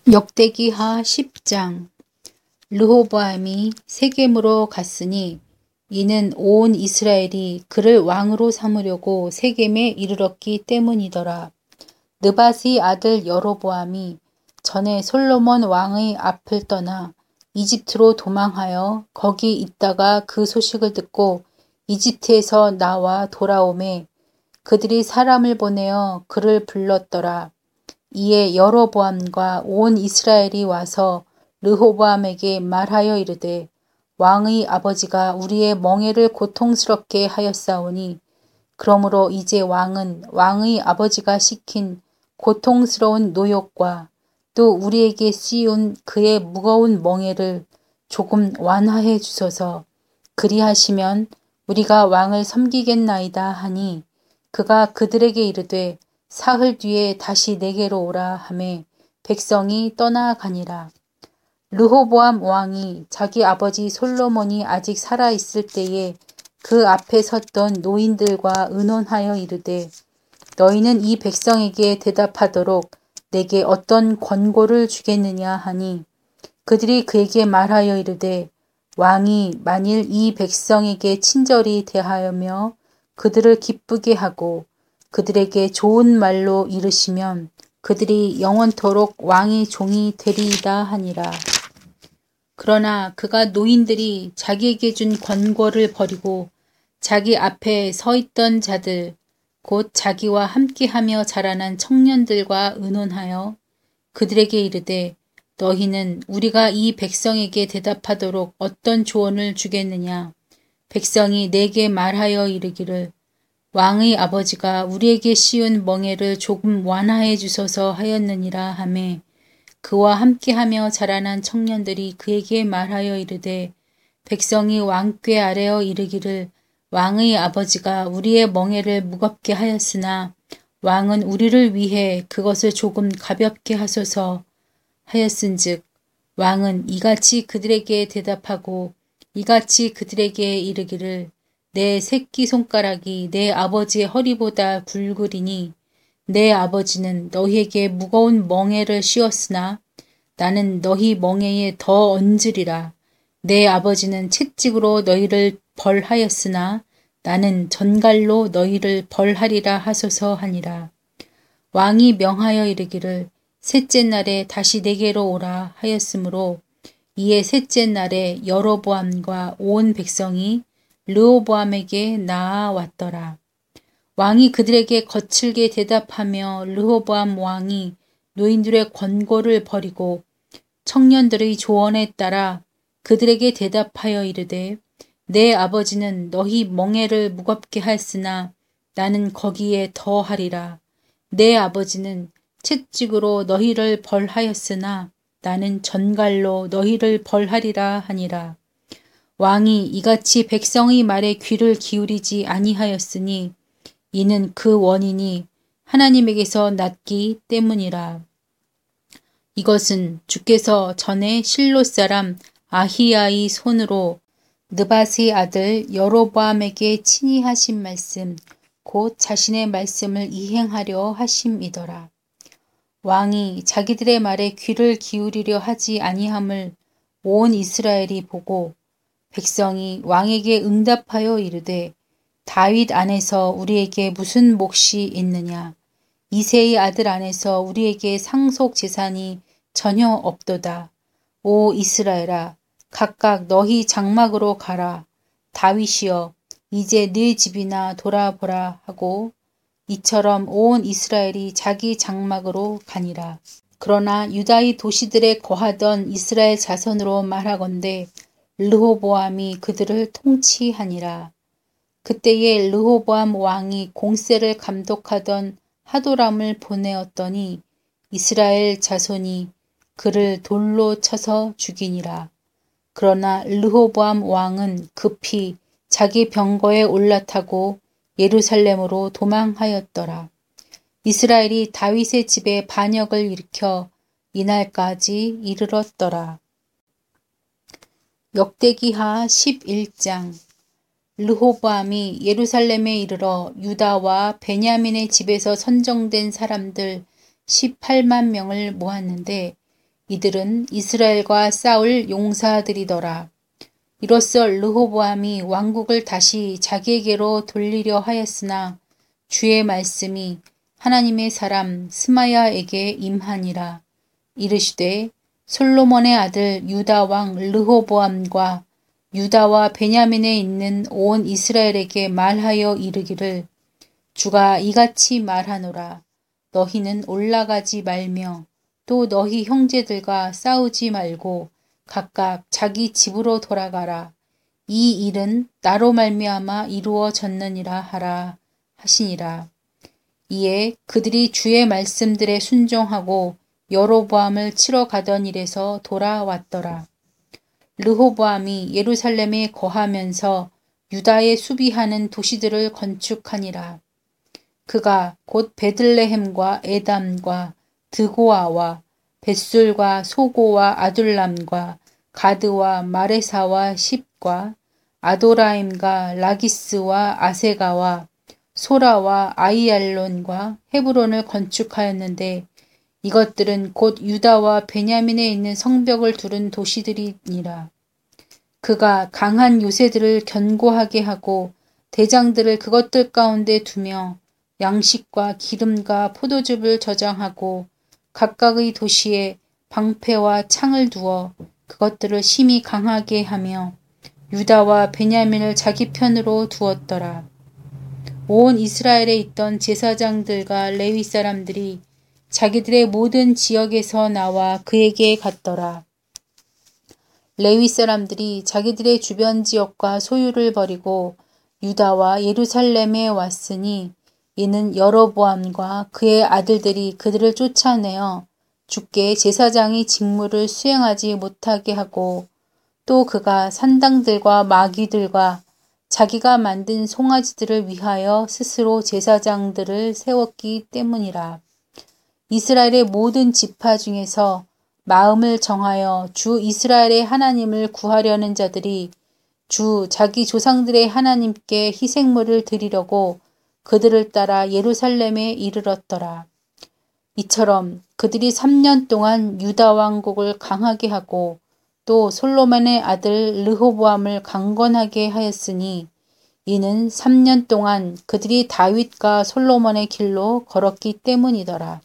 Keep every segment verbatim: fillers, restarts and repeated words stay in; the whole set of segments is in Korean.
역대기하 십 장. 르호보암이 세겜으로 갔으니 이는 온 이스라엘이 그를 왕으로 삼으려고 세겜에 이르렀기 때문이더라. 느밧의 아들 여로보암이 전에 솔로몬 왕의 앞을 떠나 이집트로 도망하여 거기 있다가 그 소식을 듣고 이집트에서 나와 돌아오매 그들이 사람을 보내어 그를 불렀더라. 이에 여로보암과 온 이스라엘이 와서 르호보암에게 말하여 이르되 왕의 아버지가 우리의 멍에를 고통스럽게 하였사오니 그러므로 이제 왕은 왕의 아버지가 시킨 고통스러운 노역과 또 우리에게 씌운 그의 무거운 멍에를 조금 완화해 주소서. 그리하시면 우리가 왕을 섬기겠나이다 하니 그가 그들에게 이르되 사흘 뒤에 다시 내게로 오라 하매 백성이 떠나가니라. 르호보암 왕이 자기 아버지 솔로몬이 아직 살아 있을 때에 그 앞에 섰던 노인들과 의논하여 이르되 너희는 이 백성에게 대답하도록 내게 어떤 권고를 주겠느냐 하니 그들이 그에게 말하여 이르되 왕이 만일 이 백성에게 친절히 대하여며 그들을 기쁘게 하고 그들에게 좋은 말로 이르시면 그들이 영원토록 왕의 종이 되리이다 하니라. 그러나 그가 노인들이 자기에게 준 권고를 버리고 자기 앞에 서 있던 자들 곧 자기와 함께하며 자라난 청년들과 의논하여 그들에게 이르되 너희는 우리가 이 백성에게 대답하도록 어떤 조언을 주겠느냐. 백성이 내게 말하여 이르기를 왕의 아버지가 우리에게 씌운 멍에를 조금 완화해 주소서 하였느니라 하매 그와 함께하며 자라난 청년들이 그에게 말하여 이르되 백성이 왕께 아뢰어 이르기를 왕의 아버지가 우리의 멍에를 무겁게 하였으나 왕은 우리를 위해 그것을 조금 가볍게 하소서 하였은즉 왕은 이같이 그들에게 대답하고 이같이 그들에게 이르기를 내 새끼손가락이 내 아버지의 허리보다 굵으리니 내 아버지는 너희에게 무거운 멍에를 씌웠으나 나는 너희 멍에에 더 얹으리라. 내 아버지는 채찍으로 너희를 벌하였으나 나는 전갈로 너희를 벌하리라 하소서 하니라. 왕이 명하여 이르기를 셋째 날에 다시 내게로 오라 하였으므로 이에 셋째 날에 여로보암과 온 백성이 르호보암에게 나아왔더라. 왕이 그들에게 거칠게 대답하며 르호보암 왕이 노인들의 권고를 버리고 청년들의 조언에 따라 그들에게 대답하여 이르되 내 아버지는 너희 멍에를 무겁게 하였으나 나는 거기에 더하리라. 내 아버지는 채찍으로 너희를 벌하였으나 나는 전갈로 너희를 벌하리라 하니라. 왕이 이같이 백성의 말에 귀를 기울이지 아니하였으니 이는 그 원인이 하나님에게서 났기 때문이라. 이것은 주께서 전에 실로 사람 아히야의 손으로 느밧의 아들 여로보암에게 친히 하신 말씀 곧 자신의 말씀을 이행하려 하심이더라. 왕이 자기들의 말에 귀를 기울이려 하지 아니함을 온 이스라엘이 보고 백성이 왕에게 응답하여 이르되 다윗 안에서 우리에게 무슨 몫이 있느냐. 이새의 아들 안에서 우리에게 상속 재산이 전혀 없도다. 오 이스라엘아 각각 너희 장막으로 가라. 다윗이여 이제 네 집이나 돌아보라 하고 이처럼 온 이스라엘이 자기 장막으로 가니라. 그러나 유다의 도시들에 거하던 이스라엘 자손으로 말하건대 르호보암이 그들을 통치하니라. 그때에 르호보암 왕이 공세를 감독하던 하도람을 보내었더니 이스라엘 자손이 그를 돌로 쳐서 죽이니라. 그러나 르호보암 왕은 급히 자기 병거에 올라타고 예루살렘으로 도망하였더라. 이스라엘이 다윗의 집에 반역을 일으켜 이날까지 이르렀더라. 역대기하 십일 장. 르호보암이 예루살렘에 이르러 유다와 베냐민의 집에서 선정된 사람들 십팔만 명을 모았는데 이들은 이스라엘과 싸울 용사들이더라. 이로써 르호보암이 왕국을 다시 자기에게로 돌리려 하였으나 주의 말씀이 하나님의 사람 스마야에게 임하니라. 이르시되 솔로몬의 아들 유다 왕 르호보암과 유다와 베냐민에 있는 온 이스라엘에게 말하여 이르기를 주가 이같이 말하노라. 너희는 올라가지 말며 또 너희 형제들과 싸우지 말고 각각 자기 집으로 돌아가라. 이 일은 나로 말미암아 이루어졌느니라 하라 하시니라. 이에 그들이 주의 말씀들에 순종하고 여로보암을 치러 가던 일에서 돌아왔더라. 르호보암이 예루살렘에 거하면서 유다에 수비하는 도시들을 건축하니라. 그가 곧 베들레헴과 에담과 드고아와 벳술과 소고와 아둘람과 가드와 마레사와 십과 아도라임과 라기스와 아세가와 소라와 아이알론과 헤브론을 건축하였는데 이것들은 곧 유다와 베냐민에 있는 성벽을 두른 도시들이니라. 그가 강한 요새들을 견고하게 하고 대장들을 그것들 가운데 두며 양식과 기름과 포도즙을 저장하고 각각의 도시에 방패와 창을 두어 그것들을 심히 강하게 하며 유다와 베냐민을 자기 편으로 두었더라. 온 이스라엘에 있던 제사장들과 레위 사람들이 자기들의 모든 지역에서 나와 그에게 갔더라. 레위 사람들이 자기들의 주변 지역과 소유를 버리고 유다와 예루살렘에 왔으니 이는 여로보암과 그의 아들들이 그들을 쫓아내어 주께 제사장이 직무를 수행하지 못하게 하고 또 그가 산당들과 마귀들과 자기가 만든 송아지들을 위하여 스스로 제사장들을 세웠기 때문이라. 이스라엘의 모든 지파 중에서 마음을 정하여 주 이스라엘의 하나님을 구하려는 자들이 주 자기 조상들의 하나님께 희생물을 드리려고 그들을 따라 예루살렘에 이르렀더라. 이처럼 그들이 삼 년 동안 유다 왕국을 강하게 하고 또 솔로몬의 아들 르호보암을 강건하게 하였으니 이는 삼 년 동안 그들이 다윗과 솔로몬의 길로 걸었기 때문이더라.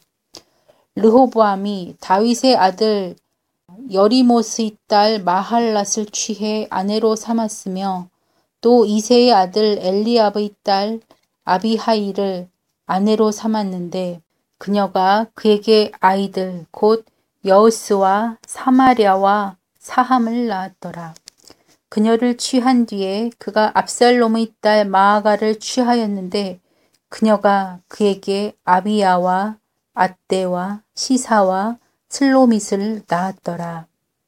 르호보암이 다윗의 아들 여리모스의 딸 마할랏을 취해 아내로 삼았으며 또 이새의 아들 엘리압의 딸 아비하일을 아내로 삼았는데 그녀가 그에게 아이들 곧 여우스와 사마랴와 사함을 낳았더라. 그녀를 취한 뒤에 그가 압살롬의 딸 마아가를 취하였는데 그녀가 그에게 아비야와 앗대와 시사와 슬로밋을 낳았더라.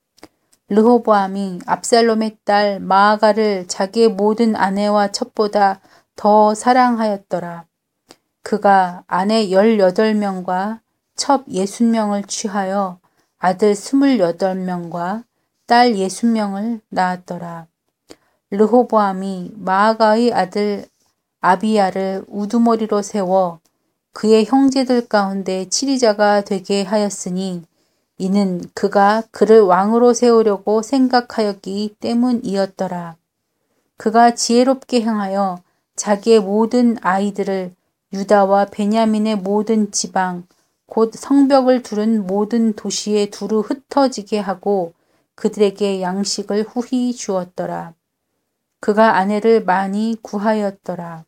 르호보암이 압살롬의 딸 마아가를 자기의 모든 아내와 첩보다 더 사랑하였더라. 그가 아내 열여덟 명과 첩 예순 명을 취하여 아들 스물여덟 명과 딸 예순 명을 낳았더라. 르호보암이 마아가의 아들 아비야를 우두머리로 세워 그의 형제들 가운데 치리자가 되게 하였으니 이는 그가 그를 왕으로 세우려고 생각하였기 때문이었더라. 그가 지혜롭게 행하여 자기의 모든 아이들을 유다와 베냐민의 모든 지방 곧 성벽을 두른 모든 도시에 두루 흩어지게 하고 그들에게 양식을 후히 주었더라. 그가 아내를 많이 구하였더라.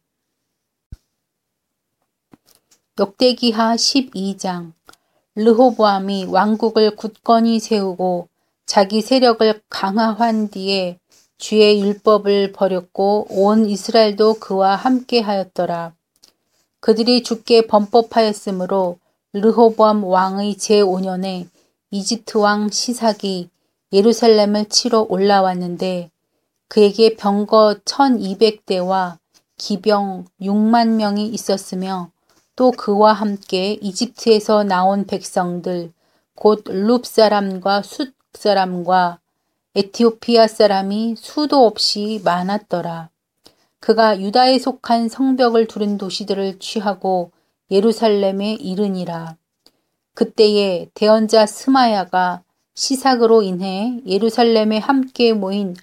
역대기하 십이 장. 르호보암이 왕국을 굳건히 세우고 자기 세력을 강화한 뒤에 주의 율법을 버렸고 온 이스라엘도 그와 함께 하였더라. 그들이 주께 범법하였으므로 르호보암 왕의 제오 년에 이집트 왕 시삭이 예루살렘을 치러 올라왔는데 그에게 병거 천이백 대와 기병 육만 명이 있었으며 또 그와 함께 이집트에서 나온 백성들 곧 룹 사람과 숫 사람과 에티오피아 사람이 수도 없이 많았더라. 그가 유다에 속한 성벽을 두른 도시들을 취하고 예루살렘에 이르니라. 그때에 대언자 스마야가 시삭으로 인해 예루살렘에 함께 모인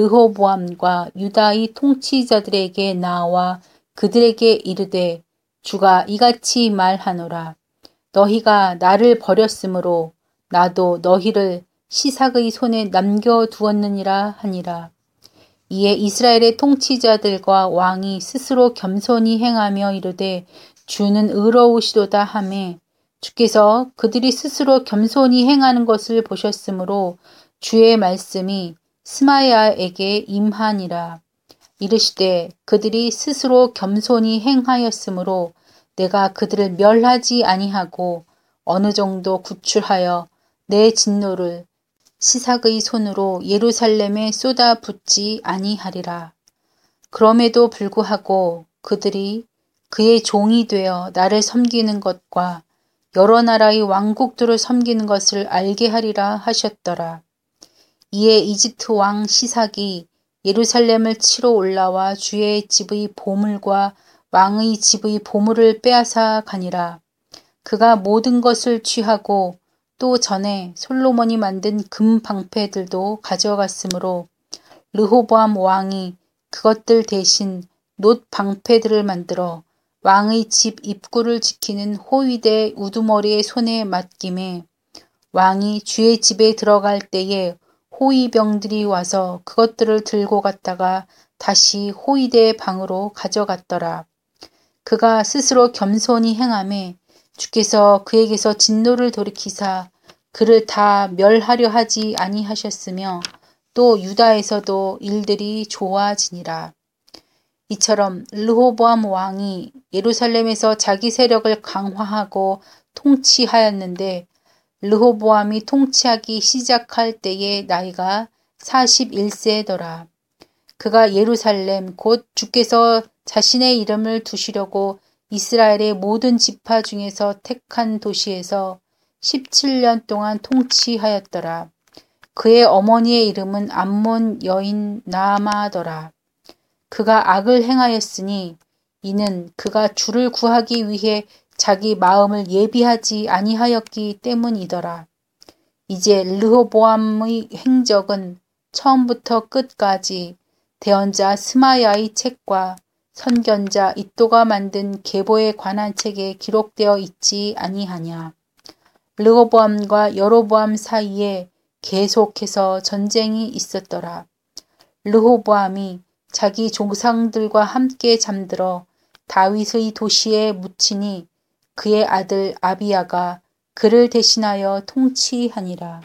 르호보암과 유다의 통치자들에게 나와 그들에게 이르되 주가 이같이 말하노라. 너희가 나를 버렸으므로 나도 너희를 시삭의 손에 남겨두었느니라 하니라. 이에 이스라엘의 통치자들과 왕이 스스로 겸손히 행하며 이르되 주는 의로우시도다 하매 주께서 그들이 스스로 겸손히 행하는 것을 보셨으므로 주의 말씀이 스마야에게 임하니라. 이르시되 그들이 스스로 겸손히 행하였으므로 내가 그들을 멸하지 아니하고 어느 정도 구출하여 내 진노를 시삭의 손으로 예루살렘에 쏟아붓지 아니하리라. 그럼에도 불구하고 그들이 그의 종이 되어 나를 섬기는 것과 여러 나라의 왕국들을 섬기는 것을 알게 하리라 하셨더라. 이에 이집트 왕 시삭이 예루살렘을 치러 올라와 주의 집의 보물과 왕의 집의 보물을 빼앗아 가니라. 그가 모든 것을 취하고 또 전에 솔로몬이 만든 금 방패들도 가져갔으므로 르호보암 왕이 그것들 대신 놋 방패들을 만들어 왕의 집 입구를 지키는 호위대 우두머리의 손에 맡김에 왕이 주의 집에 들어갈 때에 호위병들이 와서 그것들을 들고 갔다가 다시 호위대 방으로 가져갔더라. 그가 스스로 겸손히 행하매 주께서 그에게서 진노를 돌이키사 그를 다 멸하려 하지 아니하셨으며 또 유다에서도 일들이 좋아지니라. 이처럼 르호보암 왕이 예루살렘에서 자기 세력을 강화하고 통치하였는데 르호보암이 통치하기 시작할 때의 나이가 사십일 세더라. 그가 예루살렘 곧 주께서 자신의 이름을 두시려고 이스라엘의 모든 지파 중에서 택한 도시에서 십칠 년 동안 통치하였더라. 그의 어머니의 이름은 암몬 여인 나아마더라. 그가 악을 행하였으니 이는 그가 주를 구하기 위해 자기 마음을 예비하지 아니하였기 때문이더라. 이제 르호보암의 행적은 처음부터 끝까지 대언자 스마야의 책과 선견자 이또가 만든 계보에 관한 책에 기록되어 있지 아니하냐. 르호보암과 여로보암 사이에 계속해서 전쟁이 있었더라. 르호보암이 자기 조상들과 함께 잠들어 다윗의 도시에 묻히니 그의 아들 아비야가 그를 대신하여 통치하니라.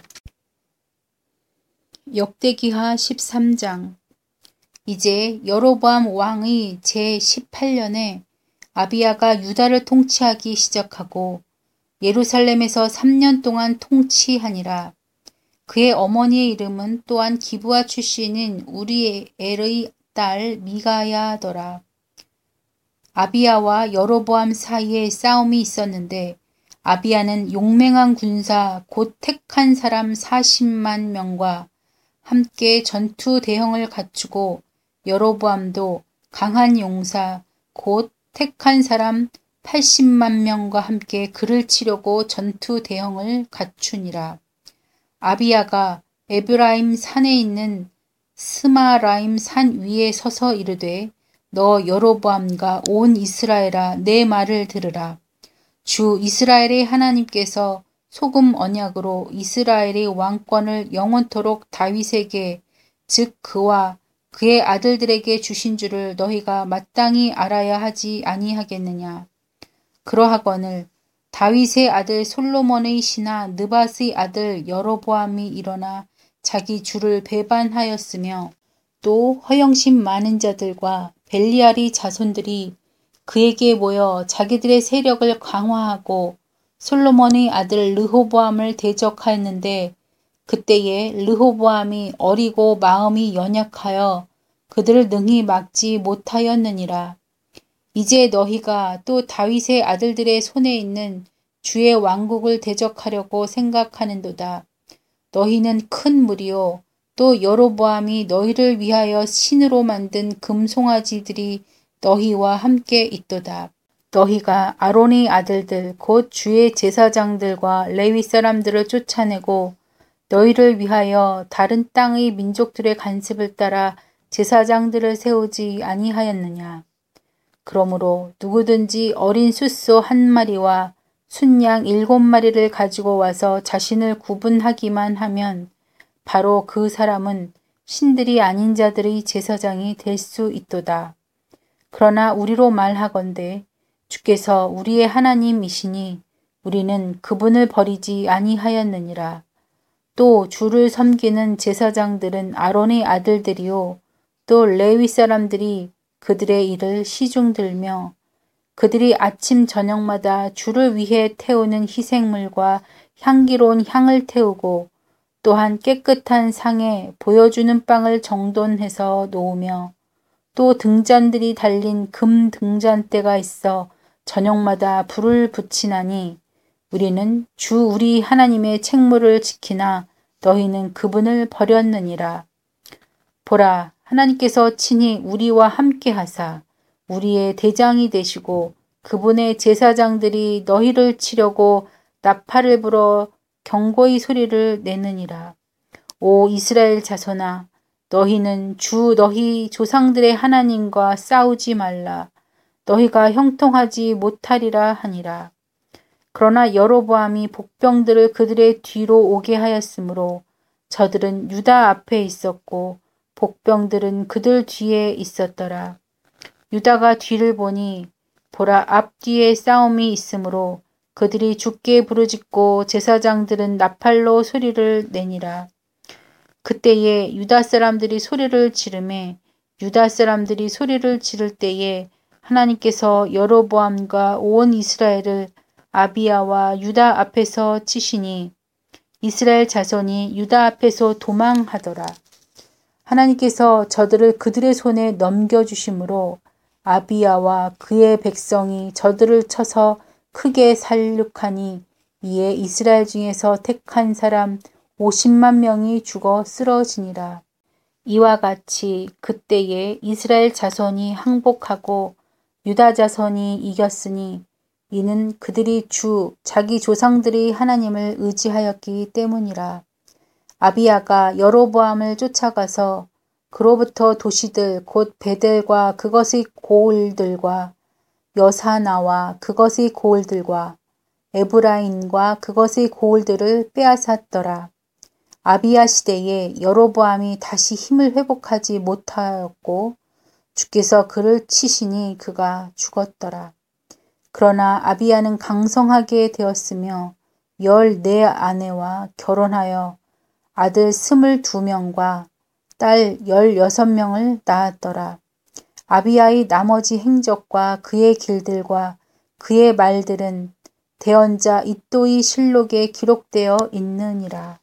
역대기하 십삼 장. 이제 여로보암 왕의 제십팔 년에 아비야가 유다를 통치하기 시작하고 예루살렘에서 삼 년 동안 통치하니라. 그의 어머니의 이름은 또한 기브아 출신인 우리엘의 딸 미가야더라. 아비야와 여로보암 사이에 싸움이 있었는데 아비야는 용맹한 군사 곧 택한 사람 사십만 명과 함께 전투 대형을 갖추고 여로보암도 강한 용사 곧 택한 사람 팔십만 명과 함께 그를 치려고 전투 대형을 갖추니라. 아비야가 에브라임 산에 있는 스마라임 산 위에 서서 이르되 너 여로보암과 온 이스라엘아 내 말을 들으라. 주 이스라엘의 하나님께서 소금 언약으로 이스라엘의 왕권을 영원토록 다윗에게 즉 그와 그의 아들들에게 주신 줄을 너희가 마땅히 알아야 하지 아니하겠느냐. 그러하거늘 다윗의 아들 솔로몬의 신하 느밧의 아들 여로보암이 일어나 자기 주를 배반하였으며 또 허영심 많은 자들과 벨리알의 자손들이 그에게 모여 자기들의 세력을 강화하고 솔로몬의 아들 르호보암을 대적하였는데 그때에 르호보암이 어리고 마음이 연약하여 그들을 능히 막지 못하였느니라. 이제 너희가 또 다윗의 아들들의 손에 있는 주의 왕국을 대적하려고 생각하는도다. 너희는 큰 무리요 또 여로보암이 너희를 위하여 신으로 만든 금송아지들이 너희와 함께 있도다. 너희가 아론의 아들들 곧 주의 제사장들과 레위 사람들을 쫓아내고 너희를 위하여 다른 땅의 민족들의 간습을 따라 제사장들을 세우지 아니하였느냐. 그러므로 누구든지 어린 숫소 한 마리와 순양 일곱 마리를 가지고 와서 자신을 구분하기만 하면 바로 그 사람은 신들이 아닌 자들의 제사장이 될 수 있도다. 그러나 우리로 말하건대 주께서 우리의 하나님이시니 우리는 그분을 버리지 아니하였느니라. 또 주를 섬기는 제사장들은 아론의 아들들이요 또 레위 사람들이 그들의 일을 시중 들며 그들이 아침 저녁마다 주를 위해 태우는 희생물과 향기로운 향을 태우고 또한 깨끗한 상에 보여주는 빵을 정돈해서 놓으며 또 등잔들이 달린 금 등잔대가 있어 저녁마다 불을 붙이나니 우리는 주 우리 하나님의 책무를 지키나 너희는 그분을 버렸느니라. 보라, 하나님께서 친히 우리와 함께 하사 우리의 대장이 되시고 그분의 제사장들이 너희를 치려고 나팔을 불어 경고의 소리를 내느니라. 오 이스라엘 자손아, 너희는 주 너희 조상들의 하나님과 싸우지 말라. 너희가 형통하지 못하리라 하니라. 그러나 여로보암이 복병들을 그들의 뒤로 오게 하였으므로 저들은 유다 앞에 있었고 복병들은 그들 뒤에 있었더라. 유다가 뒤를 보니 보라 앞뒤에 싸움이 있으므로 그들이 죽게 부르짖고 제사장들은 나팔로 소리를 내니라. 그때에 유다 사람들이 소리를 지르매 유다 사람들이 소리를 지를 때에 하나님께서 여로보암과 온 이스라엘을 아비야와 유다 앞에서 치시니 이스라엘 자손이 유다 앞에서 도망하더라. 하나님께서 저들을 그들의 손에 넘겨주심으로 아비야와 그의 백성이 저들을 쳐서 크게 살육하니 이에 이스라엘 중에서 택한 사람 오십만 명이 죽어 쓰러지니라. 이와 같이 그때에 이스라엘 자손이 항복하고 유다 자손이 이겼으니 이는 그들이 주 자기 조상들이 하나님을 의지하였기 때문이라. 아비야가 여로보암을 쫓아가서 그로부터 도시들 곧 베델과 그것의 고을들과 여사나와 그것의 고을들과 에브라임과 그것의 고을들을 빼앗았더라. 아비야 시대에 여로보암이 다시 힘을 회복하지 못하였고 주께서 그를 치시니 그가 죽었더라. 그러나 아비야는 강성하게 되었으며 열네 아내와 결혼하여 아들 스물두 명과 딸 열여섯 명을 낳았더라. 아비야의 나머지 행적과 그의 길들과 그의 말들은 대언자 이또의 실록에 기록되어 있느니라.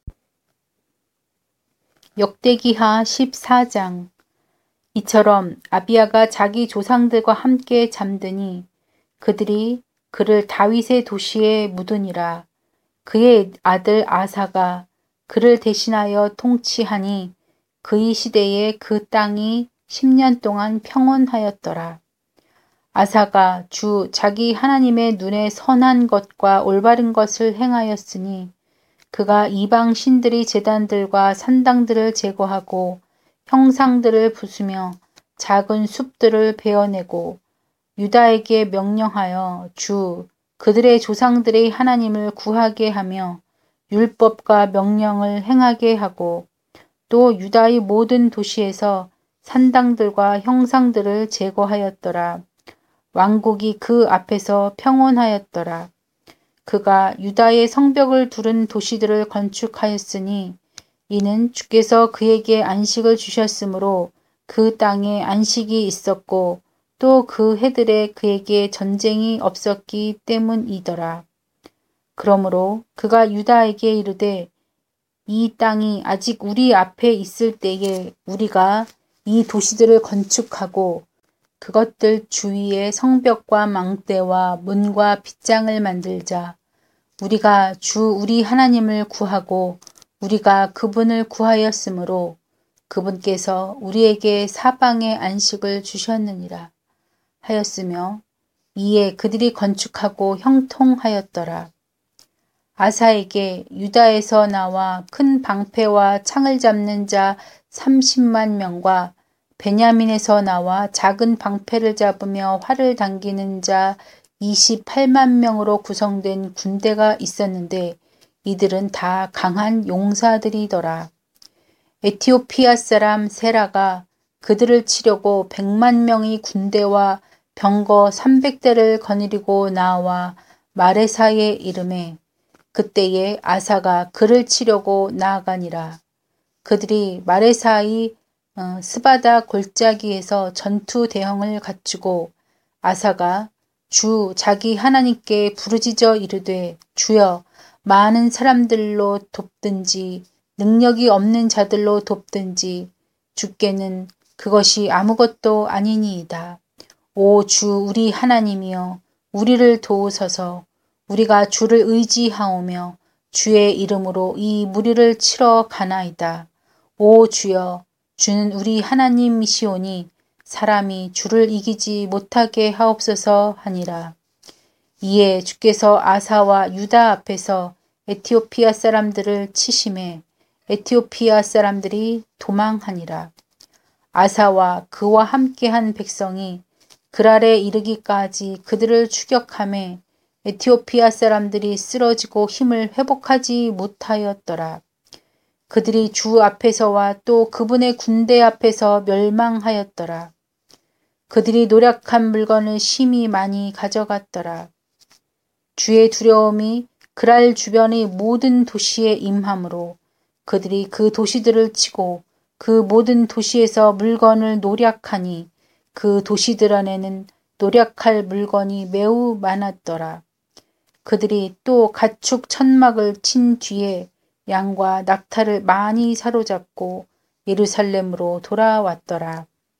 역대기하 십사 장. 이처럼 아비야가 자기 조상들과 함께 잠드니 그들이 그를 다윗의 도시에 묻으니라. 그의 아들 아사가 그를 대신하여 통치하니 그의 시대에 그 땅이 십 년 동안 평온하였더라. 아사가 주 자기 하나님의 눈에 선한 것과 올바른 것을 행하였으니 그가 이방 신들의 제단들과 산당들을 제거하고 형상들을 부수며 작은 숲들을 베어내고 유다에게 명령하여 주 그들의 조상들의 하나님을 구하게 하며 율법과 명령을 행하게 하고 또 유다의 모든 도시에서 산당들과 형상들을 제거하였더라. 왕국이 그 앞에서 평온하였더라. 그가 유다의 성벽을 두른 도시들을 건축하였으니 이는 주께서 그에게 안식을 주셨으므로 그 땅에 안식이 있었고 또 그 해들에 그에게 전쟁이 없었기 때문이더라. 그러므로 그가 유다에게 이르되 이 땅이 아직 우리 앞에 있을 때에 우리가 이 도시들을 건축하고 그것들 주위에 성벽과 망대와 문과 빗장을 만들자. 우리가 주 우리 하나님을 구하고 우리가 그분을 구하였으므로 그분께서 우리에게 사방의 안식을 주셨느니라 하였으며 이에 그들이 건축하고 형통하였더라. 아사에게 유다에서 나와 큰 방패와 창을 잡는 자 삼십만 명과 베냐민에서 나와 작은 방패를 잡으며 활을 당기는 자 이십팔만 명으로 구성된 군대가 있었는데 이들은 다 강한 용사들이더라. 에티오피아 사람 세라가 그들을 치려고 백만 명의 군대와 병거 삼백 대를 거느리고 나와 마레사에 이르매 그때에 아사가 그를 치려고 나아가니라. 그들이 마레사의 스바다 골짜기에서 전투 대형을 갖추고 아사가 주 자기 하나님께 부르짖어 이르되 주여 많은 사람들로 돕든지 능력이 없는 자들로 돕든지 주께는 그것이 아무것도 아니니이다. 오 주 우리 하나님이여 우리를 도우소서. 우리가 주를 의지하오며 주의 이름으로 이 무리를 치러 가나이다. 오 주여 주는 우리 하나님이시오니 사람이 주를 이기지 못하게 하옵소서 하니라. 이에 주께서 아사와 유다 앞에서 에티오피아 사람들을 치심해 에티오피아 사람들이 도망하니라. 아사와 그와 함께한 백성이 그랄에 이르기까지 그들을 추격하매 에티오피아 사람들이 쓰러지고 힘을 회복하지 못하였더라. 그들이 주 앞에서와 또 그분의 군대 앞에서 멸망하였더라. 그들이 노력한 물건을 심히 많이 가져갔더라. 주의 두려움이 그랄 주변의 모든 도시에 임함으로 그들이 그 도시들을 치고 그 모든 도시에서 물건을 노략하니 그 도시들 안에는 노략할 물건이 매우 많았더라. 그들이 또 가축 천막을 친 뒤에 양과 낙타를 많이 사로잡고 예루살렘으로 돌아왔더라.